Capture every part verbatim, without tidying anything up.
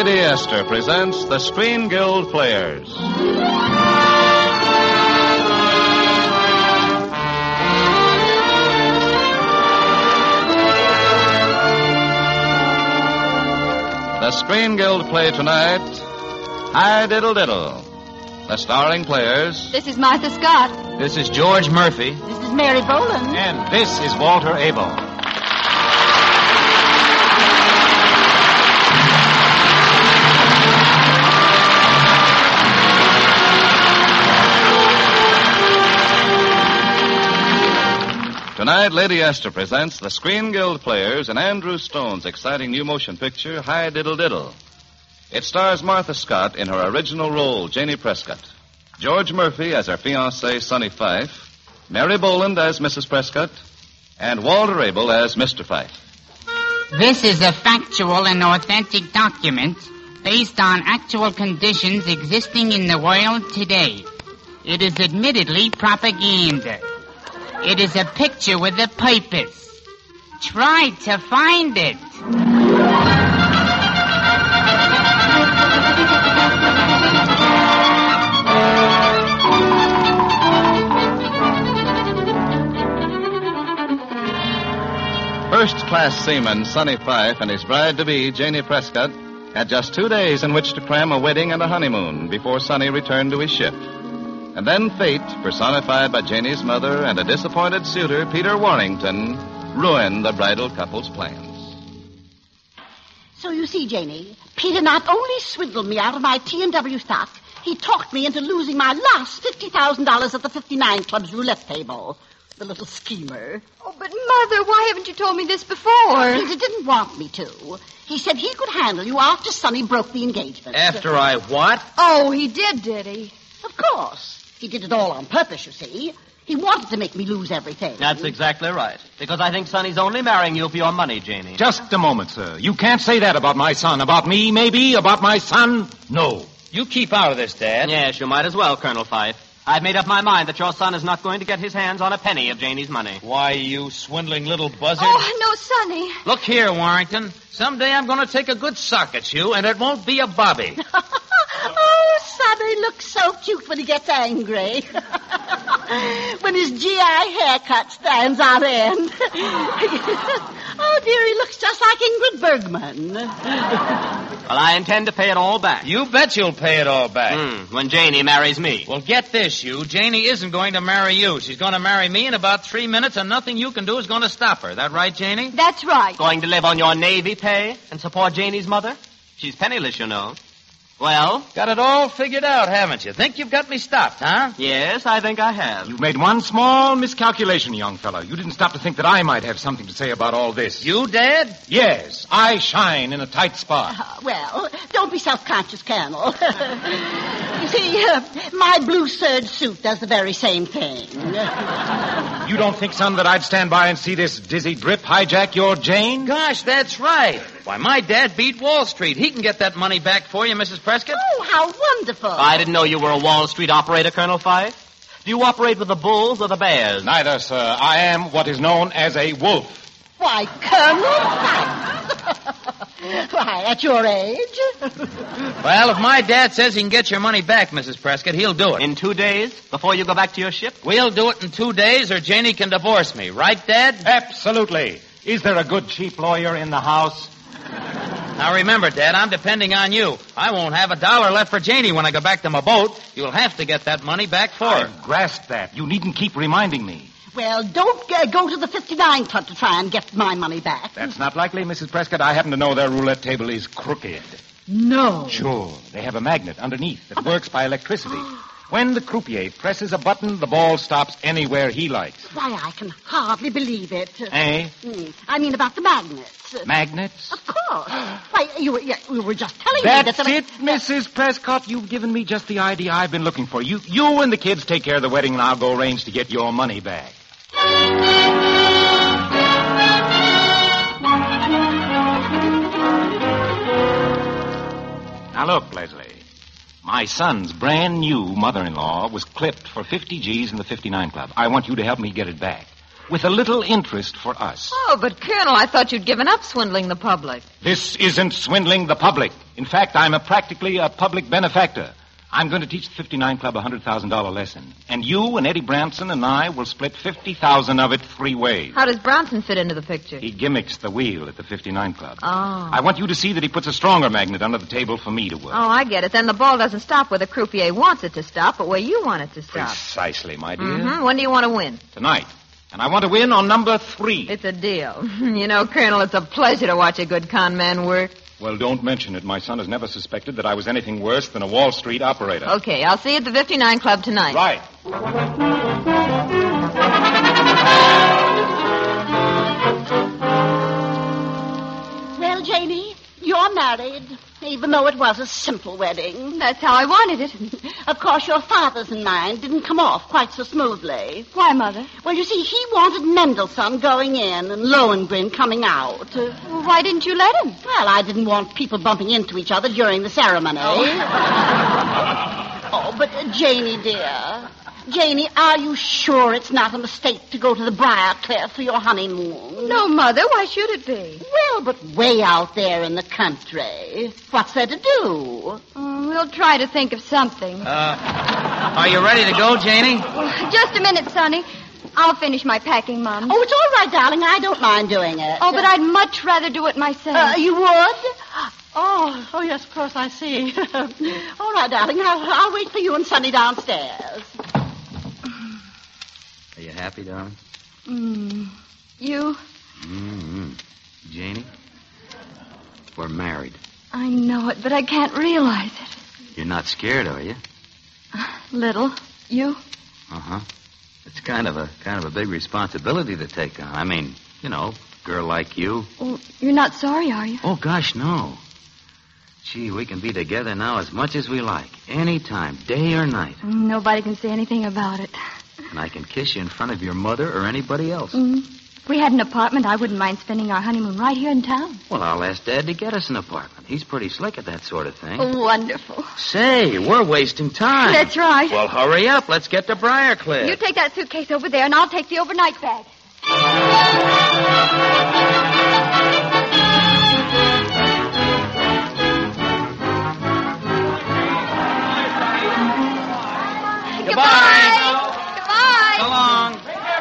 Lady Esther presents the Screen Guild Players. The Screen Guild play tonight, Hi Diddle Diddle. The starring players... This is Martha Scott. This is George Murphy. This is Mary Boland. And this is Walter Abel. Tonight, Lady Esther presents the Screen Guild Players in Andrew Stone's exciting new motion picture, Hi Diddle Diddle. It stars Martha Scott in her original role, Janie Prescott, George Murphy as her fiancé, Sonny Fife, Mary Boland as Missus Prescott, and Walter Abel as Mister Fife. This is a factual and authentic document based on actual conditions existing in the world today. It is admittedly propaganda. It is a picture with a purpose. Try to find it. First-class seaman Sonny Fife and his bride-to-be, Janie Prescott, had just two days in which to cram a wedding and a honeymoon before Sonny returned to his ship. And then fate, personified by Janie's mother and a disappointed suitor, Peter Warrington, ruined the bridal couple's plans. So you see, Janie, Peter not only swindled me out of my T and W stock, he talked me into losing my last fifty thousand dollars at the fifty-nine Club's roulette table. The little schemer. Oh, but Mother, why haven't you told me this before? Peter didn't want me to. He said he could handle you after Sonny broke the engagement. After I what? Oh, he did, did he? Of course. He did it all on purpose, you see. He wanted to make me lose everything. That's exactly right. Because I think Sonny's only marrying you for your money, Janie. Just a moment, sir. You can't say that about my son. About me, maybe? About my son? No. You keep out of this, Dad. Yes, you might as well, Colonel Fife. I've made up my mind that your son is not going to get his hands on a penny of Janie's money. Why, you swindling little buzzard. Oh, no, Sonny. Look here, Warrington. Someday I'm going to take a good sock at you, and it won't be a bobby. Oh, Sonny looks so cute when he gets angry. When his G I haircut stands on end. Oh, dear, he looks just like Ingrid Bergman. Well, I intend to pay it all back. You bet you'll pay it all back. Mm, when Janie marries me. Well, get this, you. Janie isn't going to marry you. She's going to marry me in about three minutes, and nothing you can do is going to stop her. That right, Janie? That's right. Going to live on your Navy pay and support Janie's mother? She's penniless, you know. Well? Got it all figured out, haven't you? Think you've got me stopped, huh? Yes, I think I have. You've made one small miscalculation, young fellow. You didn't stop to think that I might have something to say about all this. You, Dad? Yes, I shine in a tight spot. Uh, well, don't be self-conscious, Colonel. You see, uh, my blue serge suit does the very same thing. You don't think, son, that I'd stand by and see this dizzy drip hijack your Jane? Gosh, that's right. Why, my dad beat Wall Street. He can get that money back for you, Missus Prescott. Oh, how wonderful. I didn't know you were a Wall Street operator, Colonel Fife. Do you operate with the bulls or the bears? Neither, sir. I am what is known as a wolf. Why, Colonel Fife. Why, at your age? Well, if my dad says he can get your money back, Missus Prescott, he'll do it. In two days? Before you go back to your ship? We'll do it in two days or Janie can divorce me. Right, Dad? Absolutely. Is there a good cheap lawyer in the house? Now remember, Dad, I'm depending on you. I won't have a dollar left for Janie when I go back to my boat. You'll have to get that money back for her. I've grasped that. You needn't keep reminding me. Well, don't uh, go to the fifty-nine Club to try and get my money back. That's not likely, Missus Prescott. I happen to know their roulette table is crooked. No. Sure. They have a magnet underneath that works by electricity. When the croupier presses a button, the ball stops anywhere he likes. Why, I can hardly believe it. Eh? Mm, I mean about the magnets. Magnets? Of course. Why, you were, you were just telling That's me that... it, Missus Prescott. You've given me just the idea I've been looking for. You, you and the kids take care of the wedding, and I'll go arrange to get your money back. Now look, Leslie. My son's brand new mother-in-law was clipped for fifty G's in the fifty-nine Club. I want you to help me get it back. with a little interest for us. Oh, but Colonel, I thought you'd given up swindling the public. This isn't swindling the public. In fact, I'm a practically a public benefactor. I'm going to teach the fifty-nine Club a one hundred thousand dollars lesson. And you and Eddie Branson and I will split fifty thousand dollars of it three ways. How does Bronson fit into the picture? He gimmicks the wheel at the fifty-nine Club. Oh. I want you to see that he puts a stronger magnet under the table for me to work. Oh, I get it. Then the ball doesn't stop where the croupier wants it to stop, but where you want it to stop. Precisely, my dear. Mm-hmm. When do you want to win? Tonight. And I want to win on number three. It's a deal. You know, Colonel, it's a pleasure to watch a good con man work. Well, don't mention it. My son has never suspected that I was anything worse than a Wall Street operator. Okay, I'll see you at the fifty-nine Club tonight. Right. Well, Janie, you're married, even though it was a simple wedding. That's how I wanted it. Of course, your father's and mine didn't come off quite so smoothly. Why, Mother? Well, you see, he wanted Mendelssohn going in and Lohengrin coming out. Uh, Well, why didn't you let him? well, I didn't want people bumping into each other during the ceremony. Oh, but uh, Janie, dear. Janie, are you sure it's not a mistake to go to the Briarcliff for your honeymoon? No, Mother. Why should it be? Well, but way out there in the country. What's there to do? Mm, we'll try to think of something. Uh, are you ready to go, Janie? Just a minute, Sonny. I'll finish my packing, Mom. Oh, it's all right, darling. I don't mind doing it. Oh, but I'd much rather do it myself. Uh, you would? Oh, oh, yes, of course, I see. All right, darling. I'll, I'll wait for you and Sonny downstairs. Are you happy, darling? Mm. You? Mm-hmm. Janie, we're married. I know it, but I can't realize it. You're not scared, are you? Little. You? Uh-huh. It's kind of a kind of a big responsibility to take on. I mean, you know, girl like you. Oh, you're not sorry, are you? Oh, gosh, no. Gee, we can be together now as much as we like. Any time, day or night. Nobody can say anything about it. And I can kiss you in front of your mother or anybody else. Mm. If we had an apartment, I wouldn't mind spending our honeymoon right here in town. Well, I'll ask Dad to get us an apartment. He's pretty slick at that sort of thing. Oh, wonderful. Say, we're wasting time. That's right. Well, hurry up. Let's get to Briarcliff. You take that suitcase over there, and I'll take the overnight bag. Goodbye. Goodbye. So long.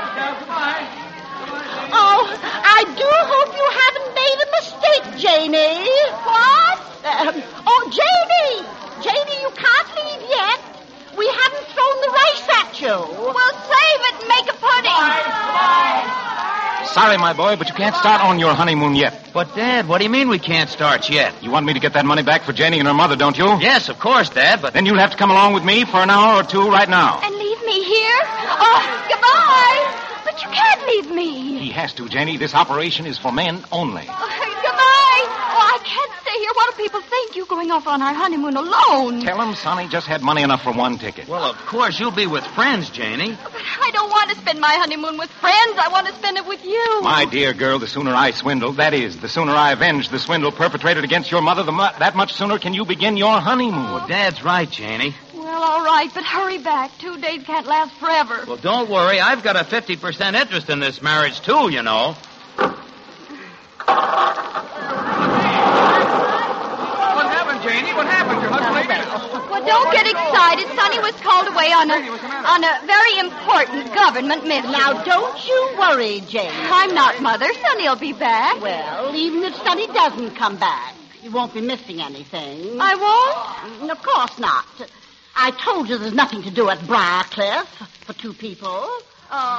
Oh, I do hope you haven't made a mistake, Janie. What? Um, oh, Janie! Janie, you can't leave yet. We haven't thrown the rice at you. We'll save it and make a pudding. Sorry, my boy, but you can't start on your honeymoon yet. But, Dad, what do you mean we can't start yet? You want me to get that money back for Jenny and her mother, don't you? Yes, of course, Dad, but... Then you'll have to come along with me for an hour or two right now. And leave me here? Oh, goodbye. But you can't leave me. He has to, Jenny. This operation is for men only. Oh, goodbye. Oh, I can't stay here. What do people think? You going off on our honeymoon alone? Tell him Sonny just had money enough for one ticket. Well, of course, you'll be with friends, Janie. But I don't want to spend my honeymoon with friends. I want to spend it with you. My dear girl, the sooner I swindle, that is, the sooner I avenge the swindle perpetrated against your mother, the mu- that much sooner can you begin your honeymoon. Well, Dad's right, Janie. Well, all right, but hurry back. Two days can't last forever. Well, don't worry. I've got a fifty percent interest in this marriage, too, you know. What happened, Janie? What happened? Your husband lady? Well, don't get excited. Sonny was called away on a on a very important government mission. Now, don't you worry, Janie. I'm not, Mother. Sonny'll be back. Well, even if Sonny doesn't come back, you won't be missing anything. I won't? Mm, Of course not. I told you there's nothing to do at Briarcliff for two people. Oh.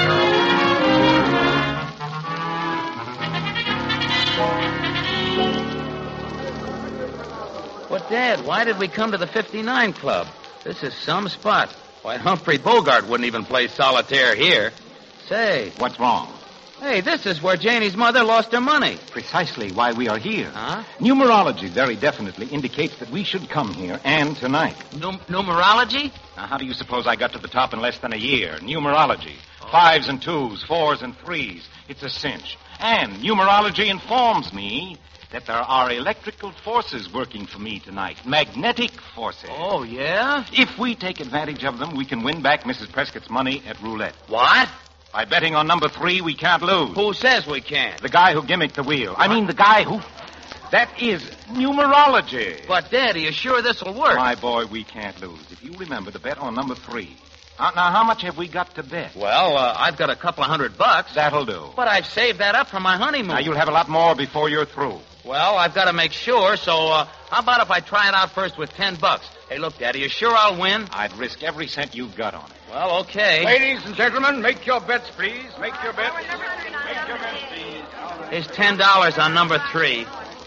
Well, Dad, why did we come to the fifty-nine Club? This is some spot. Why, Humphrey Bogart wouldn't even play solitaire here. Say, What's wrong? hey, this is where Janie's mother lost her money. Precisely why we are here. Huh? Numerology very definitely indicates that we should come here, and tonight. Num- numerology? Now, how do you suppose I got to the top in less than a year? Numerology. Fives and twos, fours and threes. It's a cinch. And numerology informs me that there are electrical forces working for me tonight. Magnetic forces. Oh, yeah? If we take advantage of them, we can win back Missus Prescott's money at roulette. What? By betting on number three, we can't lose. Who says we can't? The guy who gimmicked the wheel. I mean, the guy who... That is numerology. But, Dad, are you sure this'll work? My boy, we can't lose. If you remember to bet on number three. Uh, now, how much have we got to bet? Well, uh, I've got a couple of hundred bucks. That'll do. But I've saved that up for my honeymoon. Now, you'll have a lot more before you're through. Well, I've got to make sure, so uh, how about if I try it out first with ten bucks? Hey, look, Daddy, you sure I'll win? I'd risk every cent you've got on it. Well, okay. Ladies and gentlemen, make your bets, please. Make your bets. Make your bets, please. Here's ten dollars on number three.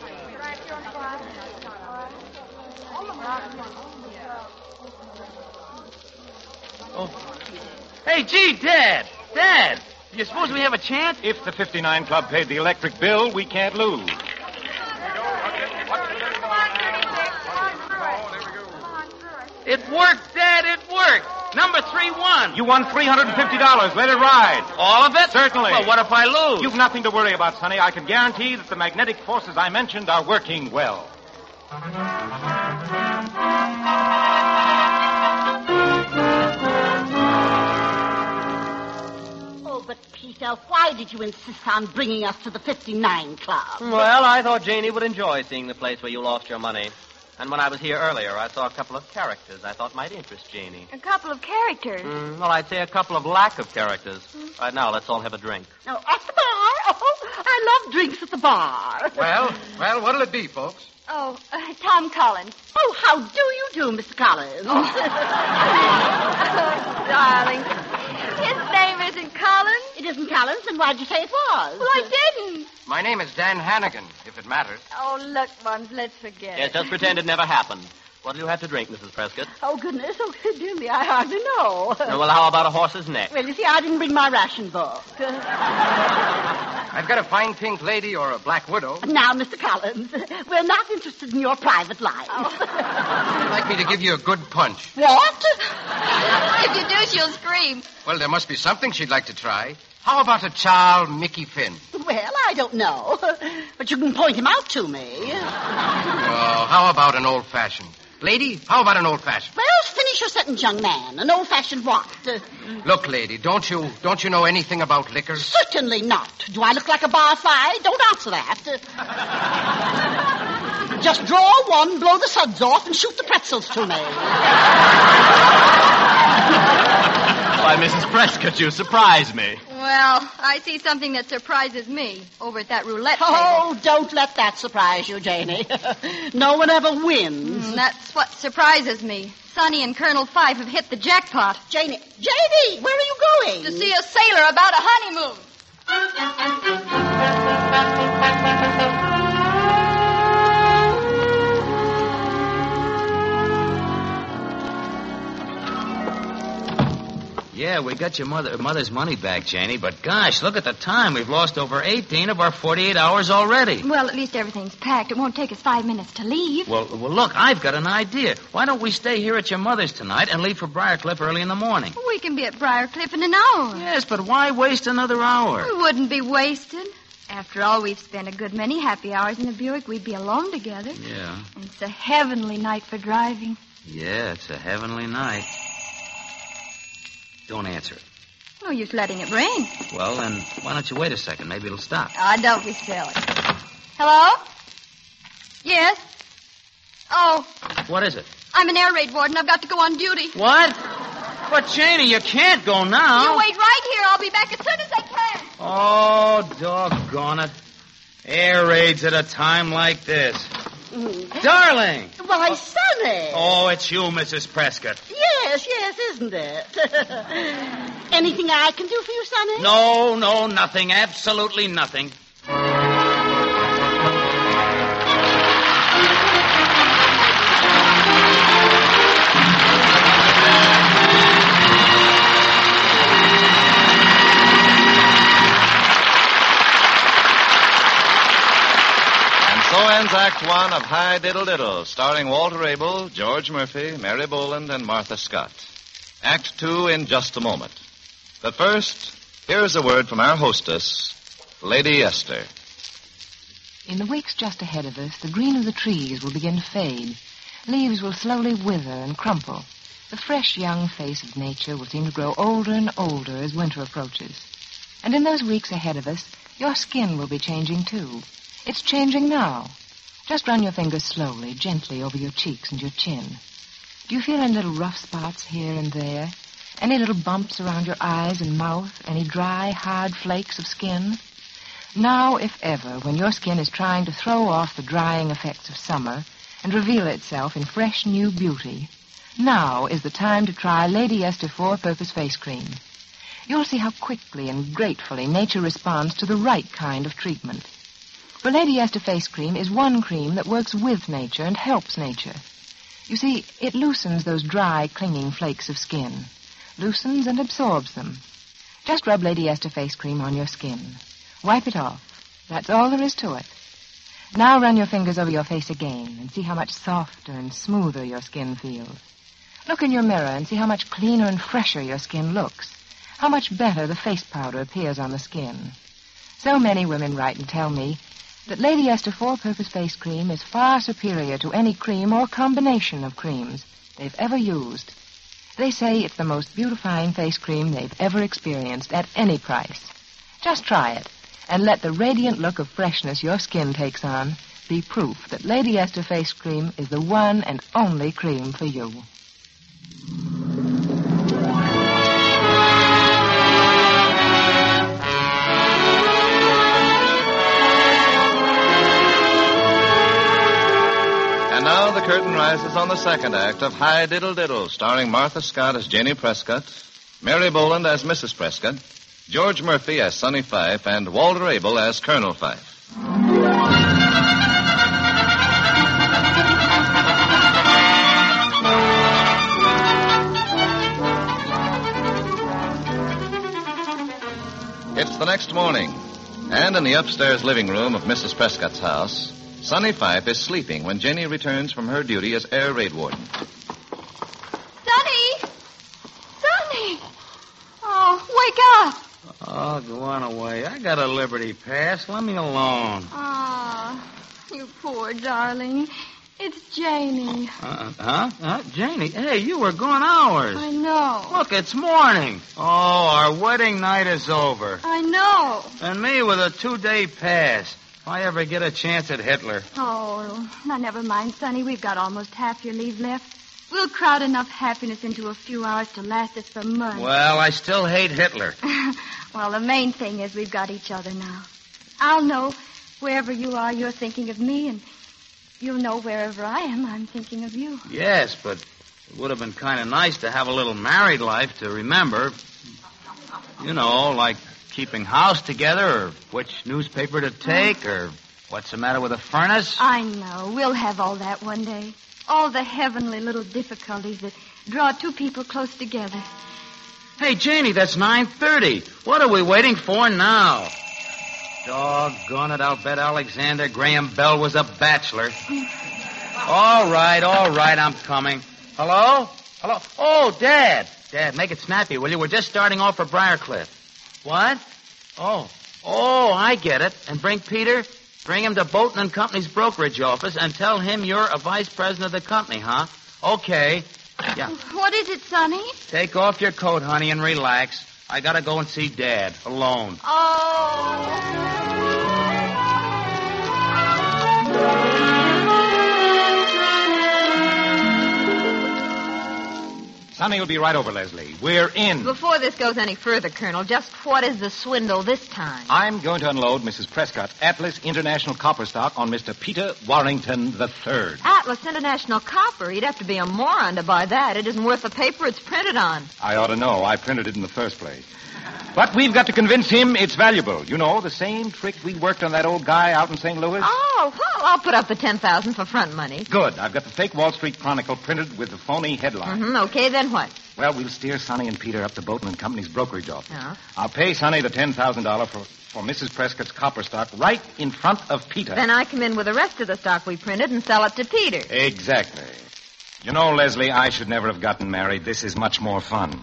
Oh. Hey, gee, Dad! Dad! Do you suppose we have a chance? If the fifty-nine Club paid the electric bill, we can't lose. It worked, Dad, it worked. Number three won. You won three hundred fifty dollars. Let it ride. All of it? Certainly. Well, what if I lose? You've nothing to worry about, Sonny. I can guarantee that the magnetic forces I mentioned are working well. Oh, but Peter, why did you insist on bringing us to the fifty-nine Club? Well, I thought Janie would enjoy seeing the place where you lost your money. And when I was here earlier, I saw a couple of characters I thought might interest Janie. A couple of characters. Mm, well, I'd say a couple of lack of characters. Mm. Right now, let's all have a drink. Oh, at the bar? Oh, I love drinks at the bar. Well, well, what'll it be, folks? Oh, uh, Tom Collins. Oh, how do you do, Mister Collins? Oh, darling. His name isn't Collins. It isn't Collins, then why'd you say it was? Well, I didn't. My name is Dan Hannigan, if it matters. Oh, look, Buns, let's forget Yes, it. just pretend it never happened. What do you have to drink, Missus Prescott? Oh, goodness. Oh, dear me, I hardly know. Oh, well, how about a horse's neck? Well, you see, I didn't bring my ration book. I've got a fine pink lady or a black widow. Now, Mister Collins, we're not interested in your private life. Oh. I'd like me to give you a good punch. What? If you do, she'll scream. Well, there must be something she'd like to try. How about a Charles Mickey Finn? Well, I don't know. But you can point him out to me. Oh, how about an old-fashioned? Lady, how about an old-fashioned? Well, finish your sentence, young man. An old-fashioned what? Uh, Look, lady, don't you don't you know anything about liquor? Certainly not. Do I look like a barfly? Don't answer that. Uh, just draw one, blow the suds off, and shoot the pretzels to me. Why, Missus Prescott, you surprise me. Well, I see something that surprises me over at that roulette table. Oh, don't let that surprise you, Janie. No one ever wins. Mm, that's what surprises me. Sonny and Colonel Fife have hit the jackpot. Janie, Janie, where are you going? To see a sailor about a honeymoon. Yeah, we got your mother mother's money back, Janie, but gosh, look at the time. We've lost over eighteen of our forty-eight hours already. Well, at least everything's packed. It won't take us five minutes to leave. Well, well, look, I've got an idea. Why don't we stay here at your mother's tonight and leave for Briarcliff early in the morning? We can be at Briarcliff in an hour. Yes, but why waste another hour? It wouldn't be wasted. After all, we've spent a good many happy hours in the Buick. We'd be alone together. Yeah. And it's a heavenly night for driving. Yeah, it's a heavenly night. Don't answer it. No use letting it ring. Well, then, why don't you wait a second? Maybe it'll stop. Ah, oh, don't be silly. Hello? Yes? Oh, What is it? I'm an air raid warden. I've got to go on duty. What? But, Janie, you can't go now. You wait right here. I'll be back as soon as I can. Oh, doggone it. Air raids at a time like this. Mm. Darling! Why, Sonny. Oh, it's you, Missus Prescott. Yes, yes, isn't it? Anything I can do for you, Sonny? No, no, nothing. Absolutely nothing. So ends Act One of High Diddle Diddle, starring Walter Abel, George Murphy, Mary Boland, and Martha Scott. Act Two in just a moment. But first, here's a word from our hostess, Lady Esther. In the weeks just ahead of us, the green of the trees will begin to fade. Leaves will slowly wither and crumple. The fresh young face of nature will seem to grow older and older as winter approaches. And in those weeks ahead of us, your skin will be changing, too. It's changing now. Just run your fingers slowly, gently over your cheeks and your chin. Do you feel any little rough spots here and there? Any little bumps around your eyes and mouth? Any dry, hard flakes of skin? Now, if ever, when your skin is trying to throw off the drying effects of summer and reveal itself in fresh, new beauty, now is the time to try Lady Esther Four-Purpose Face Cream. You'll see how quickly and gratefully nature responds to the right kind of treatment. For Lady Esther Face Cream is one cream that works with nature and helps nature. You see, it loosens those dry, clinging flakes of skin. Loosens and absorbs them. Just rub Lady Esther Face Cream on your skin. Wipe it off. That's all there is to it. Now run your fingers over your face again and see how much softer and smoother your skin feels. Look in your mirror and see how much cleaner and fresher your skin looks. How much better the face powder appears on the skin. So many women write and tell me that Lady Esther Four-Purpose Face Cream is far superior to any cream or combination of creams they've ever used. They say it's the most beautifying face cream they've ever experienced at any price. Just try it, and let the radiant look of freshness your skin takes on be proof that Lady Esther Face Cream is the one and only cream for you. And now the curtain rises on the second act of High Diddle Diddle, starring Martha Scott as Janie Prescott, Mary Boland as Missus Prescott, George Murphy as Sonny Fife, and Walter Abel as Colonel Fife. It's the next morning, and in the upstairs living room of Missus Prescott's house, Sonny Fife is sleeping when Jenny returns from her duty as air raid warden. Sonny! Sonny! Oh, wake up! Oh, go on away. I got a Liberty Pass. Let me alone. Oh, you poor darling. It's Janie. Uh, huh? Huh? Janie? Hey, you were gone hours. I know. Look, it's morning. Oh, our wedding night is over. I know. And me with a two-day pass. If I ever get a chance at Hitler. Oh, now never mind, Sonny. We've got almost half your leave left. We'll crowd enough happiness into a few hours to last us for months. Well, I still hate Hitler. Well, the main thing is we've got each other now. I'll know wherever you are, you're thinking of me, and you'll know wherever I am, I'm thinking of you. Yes, but it would have been kind of nice to have a little married life to remember. You know, like keeping house together, or which newspaper to take, or what's the matter with the furnace. I know. We'll have all that one day. All the heavenly little difficulties that draw two people close together. Hey, Janie, that's nine thirty. What are we waiting for now? Doggone it, I'll bet Alexander Graham Bell was a bachelor. All right, all right, I'm coming. Hello? Hello? Oh, Dad. Dad, make it snappy, will you? We're just starting off for Briarcliff. What? Oh. Oh, I get it. And bring Peter? Bring him to Bolton and Company's brokerage office and tell him you're a vice president of the company, huh? Okay. Yeah. What is it, Sonny? Take off your coat, honey, and relax. I gotta go and see Dad, alone. Oh. Sonny will be right over, Leslie. We're in. Before this goes any further, Colonel, just what is the swindle this time? I'm going to unload Missus Prescott's Atlas International Copper stock on Mister Peter Warrington the Third. Atlas International Copper? You'd have to be a moron to buy that. It isn't worth the paper it's printed on. I ought to know. I printed it in the first place. But we've got to convince him it's valuable. You know, the same trick we worked on that old guy out in Saint Louis. Oh, well, I'll put up the ten thousand for front money. Good. I've got the fake Wall Street Chronicle printed with the phony headline. Mm-hmm. Okay, then what? Well, we'll steer Sonny and Peter up to Bolton and Company's brokerage office. Oh. I'll pay Sonny the ten thousand dollars for, for Missus Prescott's copper stock right in front of Peter. Then I come in with the rest of the stock we printed and sell it to Peter. Exactly. You know, Leslie, I should never have gotten married. This is much more fun.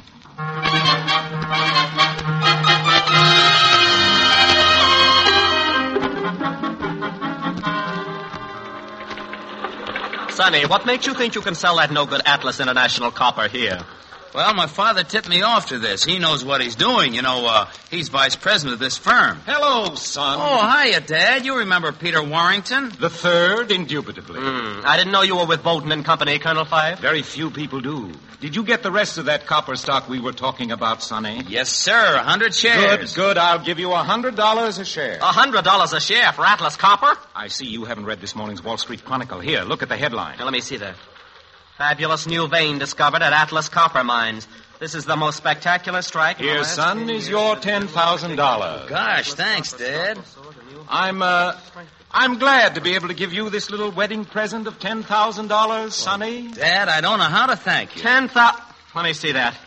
Sonny, what makes you think you can sell that no-good Atlas International copper here? Well, my father tipped me off to this. He knows what he's doing. You know, uh, he's vice president of this firm. Hello, son. Oh, hiya, Dad. You remember Peter Warrington? The third, indubitably. Mm, I didn't know you were with Bolton and Company, Colonel Fife. Very few people do. Did you get the rest of that copper stock we were talking about, Sonny? Yes, sir. A hundred shares. Good, good. I'll give you a hundred dollars a share. A hundred dollars a share for Atlas Copper? I see you haven't read this morning's Wall Street Chronicle. Here, look at the headline. Now, let me see that. Fabulous new vein discovered at Atlas Copper Mines. This is the most spectacular strike. Here, son, is your ten thousand dollars. Gosh, thanks, Dad. I'm, uh, I'm glad to be able to give you this little wedding present of ten thousand dollars, Sonny. Dad, I don't know how to thank you. Ten thousand. Let me see that.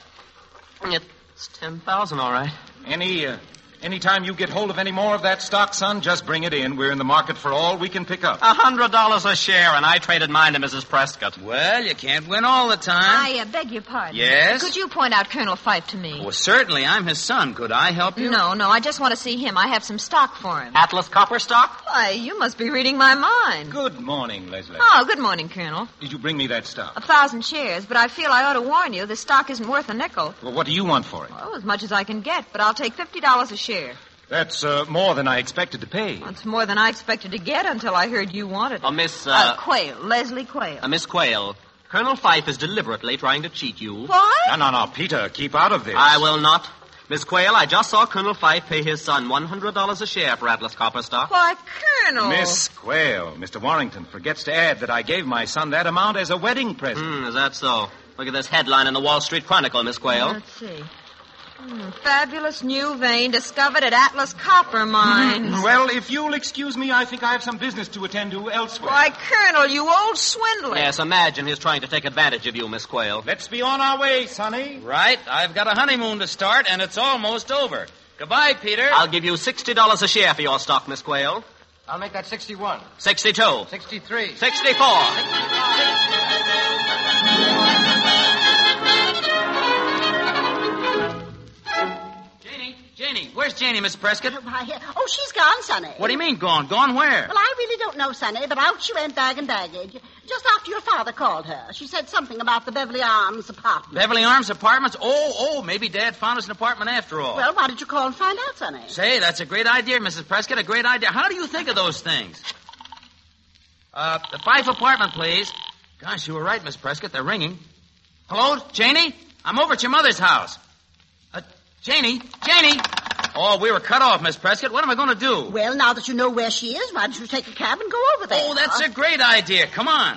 It's ten thousand, all right. Any, uh, anytime you get hold of any more of that stock, son, just bring it in. We're in the market for all we can pick up. A hundred dollars a share, and I traded mine to Missus Prescott. Well, you can't win all the time. I uh, beg your pardon. Yes? Could you point out Colonel Fife to me? Well, certainly. I'm his son. Could I help you? No, no, I just want to see him. I have some stock for him. Atlas Copper stock? Why, you must be reading my mind. Good morning, Leslie. Oh, good morning, Colonel. Did you bring me that stock? A thousand shares, but I feel I ought to warn you, the stock isn't worth a nickel. Well, what do you want for it? Oh, as much as I can get, but I'll take fifty dollars a share. That's uh, more than I expected to pay. That's more than I expected to get until I heard you wanted it. Uh, Miss, uh... uh Quayle, Leslie Quayle. Uh, Miss Quayle, Colonel Fife is deliberately trying to cheat you. What? No, no, no, Peter, keep out of this. I will not. Miss Quayle, I just saw Colonel Fife pay his son one hundred dollars a share for Atlas Copper stock. Why, Colonel... Miss Quayle, Mister Warrington forgets to add that I gave my son that amount as a wedding present. Hmm, is that so? Look at this headline in the Wall Street Chronicle, Miss Quayle. Let's see. Hmm, fabulous new vein discovered at Atlas Copper Mines. Well, if you'll excuse me, I think I have some business to attend to elsewhere. Why, Colonel, you old swindler. Yes, imagine he's trying to take advantage of you, Miss Quayle. Let's be on our way, Sonny. Right. I've got a honeymoon to start, and it's almost over. Goodbye, Peter. I'll give you sixty dollars a share for your stock, Miss Quayle. I'll make that sixty-one. Sixty-two. Sixty-three. Sixty-four. Janie, where's Janie, Miss Prescott? Why, oh, she's gone, Sonny. What do you mean, gone? Gone where? Well, I really don't know, Sonny, but out she went bag and baggage. Just after your father called her. She said something about the Beverly Arms apartment. Beverly Arms Apartments? Oh, oh, maybe Dad found us an apartment after all. Well, why did you call and find out, Sonny? Say, that's a great idea, Missus Prescott, a great idea. How do you think of those things? Uh, the Fife apartment, please. Gosh, you were right, Miss Prescott. They're ringing. Hello, Janie? I'm over at your mother's house. Uh, Janie? Janie? Oh, we were cut off, Miss Prescott. What am I going to do? Well, now that you know where she is, why don't you take a cab and go over there? Oh, that's a great idea. Come on.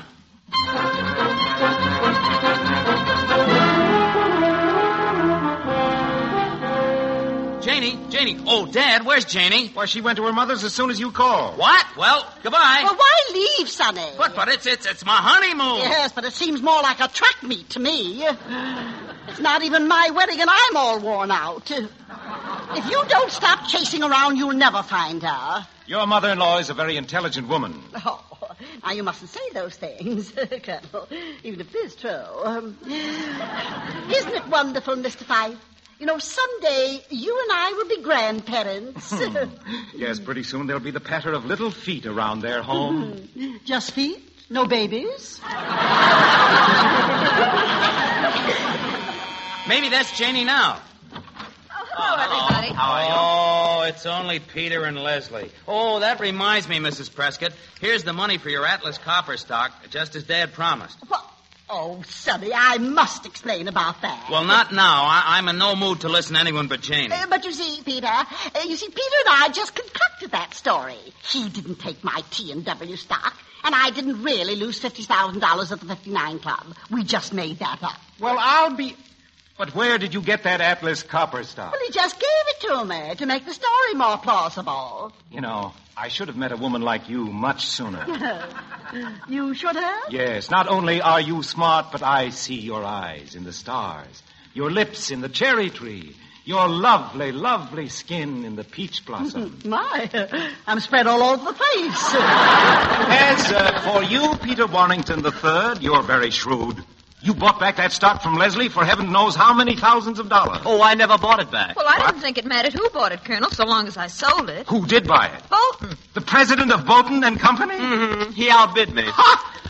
Janie, Janie. Oh, Dad, where's Janie? Why, she went to her mother's as soon as you called. What? Well, goodbye. Well, why leave, Sonny? But, but it's, it's, it's my honeymoon. Yes, but it seems more like a track meet to me. It's not even my wedding, and I'm all worn out. If you don't stop chasing around, you'll never find her. Your mother-in-law is a very intelligent woman. Oh, now you mustn't say those things, Colonel, even if it is true. Um, isn't it wonderful, Mister Fife? You know, someday you and I will be grandparents. Yes, pretty soon there'll be the patter of little feet around their home. Just feet? No babies? Maybe that's Janie now. Hello, everybody. How are you? Oh, it's only Peter and Leslie. Oh, that reminds me, Missus Prescott. Here's the money for your Atlas Copper stock, just as Dad promised. What? Oh, Sonny, I must explain about that. Well, not now. I- I'm in no mood to listen to anyone but Janie. Uh, but you see, Peter, uh, you see, Peter and I just concocted that story. He didn't take my T and W stock, and I didn't really lose fifty thousand dollars at the fifty-nine Club. We just made that up. Well, I'll be... But where did you get that Atlas Copper stock? Well, he just gave it to me to make the story more plausible. You know, I should have met a woman like you much sooner. You should have? Yes, not only are you smart, but I see your eyes in the stars, your lips in the cherry tree, your lovely, lovely skin in the peach blossom. My, I'm spread all over the face. As uh, for you, Peter Warrington the Third, you're very shrewd. You bought back that stock from Leslie for heaven knows how many thousands of dollars. Oh, I never bought it back. Well, I didn't think it mattered who bought it, Colonel, so long as I sold it. Who did buy it? Bolton. The president of Bolton and Company? Mm-hmm. He outbid me. Ha!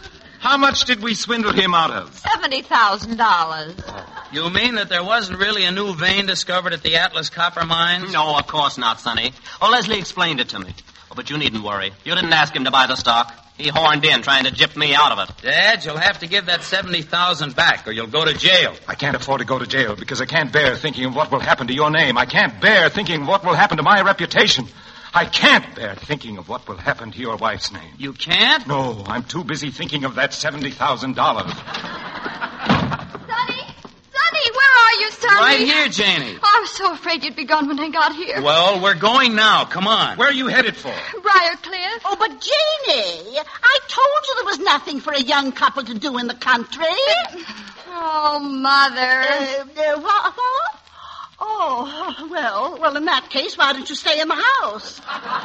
How much did we swindle him out of? seventy thousand dollars. You mean that there wasn't really a new vein discovered at the Atlas Copper Mines? No, of course not, Sonny. Oh, Leslie explained it to me. Oh, but you needn't worry. You didn't ask him to buy the stock. He horned in trying to gyp me out of it. Dad, you'll have to give that seventy thousand back or you'll go to jail. I can't afford to go to jail because I can't bear thinking of what will happen to your name. I can't bear thinking of what will happen to my reputation. I can't bear thinking of what will happen to your wife's name. You can't? No, I'm too busy thinking of that seventy thousand dollars. Sonny! Sonny, where are you, Sonny? Right here, Janie. Oh, I was so afraid you'd be gone when I got here. Well, we're going now. Come on. Where are you headed for? Briarcliff. Oh, but Janie, I told you there was nothing for a young couple to do in the country. Oh, Mother. Uh, uh, what? what? Oh, well, well, in that case, why don't you stay in the house?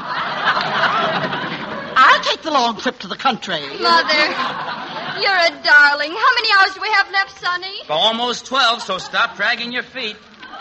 I'll take the long trip to the country. Mother, you're a darling. How many hours do we have left, Sonny? Almost twelve, so stop dragging your feet.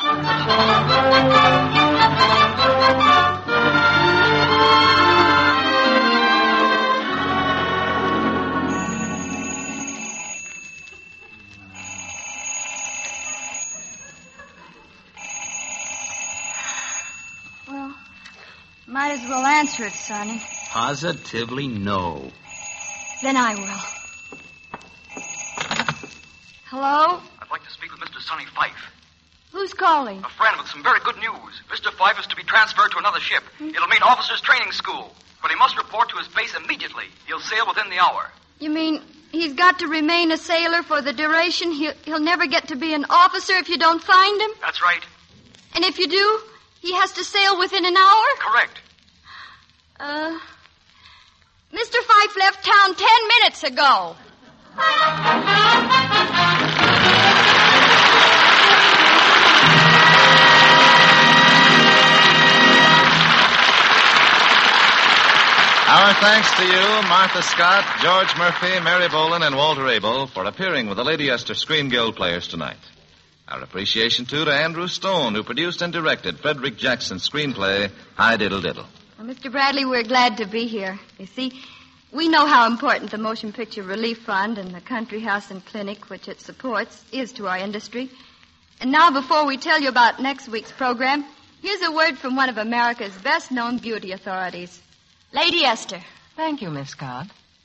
Well, might as well answer it, Sonny. Positively no. Then I will. Hello? I'd like to speak with Mister Sonny Fife. Who's calling? A friend with some very good news. Mister Fife is to be transferred to another ship. It'll mean officers' training school. But he must report to his base immediately. He'll sail within the hour. You mean he's got to remain a sailor for the duration? He'll, he'll never get to be an officer if you don't find him? That's right. And if you do, he has to sail within an hour? Correct. Uh, Mister Fife left town ten minutes ago. Our thanks to you, Martha Scott, George Murphy, Mary Boland, and Walter Abel for appearing with the Lady Esther Screen Guild players tonight. Our appreciation, too, to Andrew Stone, who produced and directed Frederick Jackson's screenplay, High Diddle Diddle. Well, Mister Bradley, we're glad to be here. You see, we know how important the Motion Picture Relief Fund and the Country House and Clinic, which it supports, is to our industry. And now, before we tell you about next week's program, here's a word from one of America's best-known beauty authorities, Lady Esther. Thank you, Miss Scott.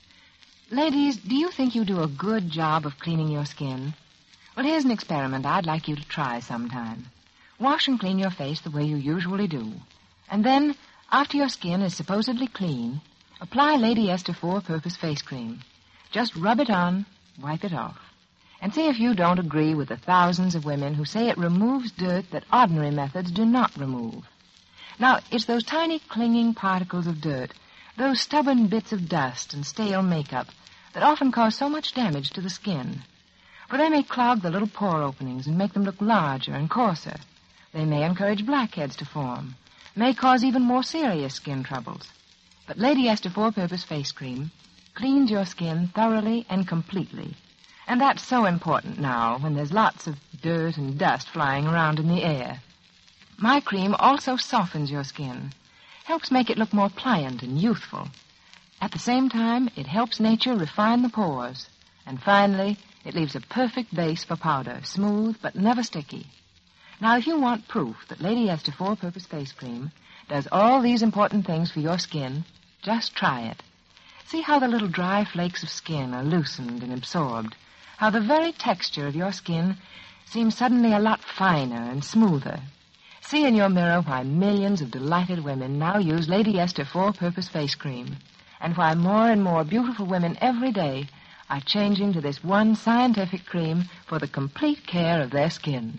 Ladies, do you think you do a good job of cleaning your skin? Well, here's an experiment I'd like you to try sometime. Wash and clean your face the way you usually do. And then, after your skin is supposedly clean, apply Lady Esther four-purpose face cream. Just rub it on, wipe it off. And see if you don't agree with the thousands of women who say it removes dirt that ordinary methods do not remove. Now, it's those tiny clinging particles of dirt, those stubborn bits of dust and stale makeup, that often cause so much damage to the skin. For they may clog the little pore openings and make them look larger and coarser. They may encourage blackheads to form, may cause even more serious skin troubles. But Lady Esther four-purpose face cream cleans your skin thoroughly and completely. And that's so important now when there's lots of dirt and dust flying around in the air. My cream also softens your skin, helps make it look more pliant and youthful. At the same time, it helps nature refine the pores. And finally, it leaves a perfect base for powder, smooth but never sticky. Now, if you want proof that Lady Esther four-purpose face cream does all these important things for your skin, just try it. See how the little dry flakes of skin are loosened and absorbed, how the very texture of your skin seems suddenly a lot finer and smoother. See in your mirror why millions of delighted women now use Lady Esther four-purpose face cream, and why more and more beautiful women every day are changing to this one scientific cream for the complete care of their skin.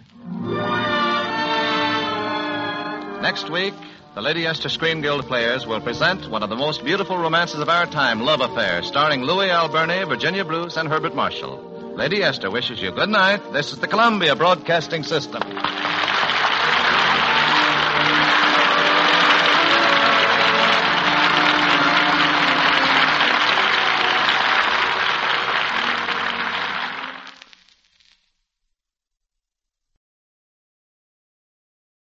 Next week, the Lady Esther Screen Guild players will present one of the most beautiful romances of our time, Love Affair, starring Louis Alberne, Virginia Bruce, and Herbert Marshall. Lady Esther wishes you good night. This is the Columbia Broadcasting System.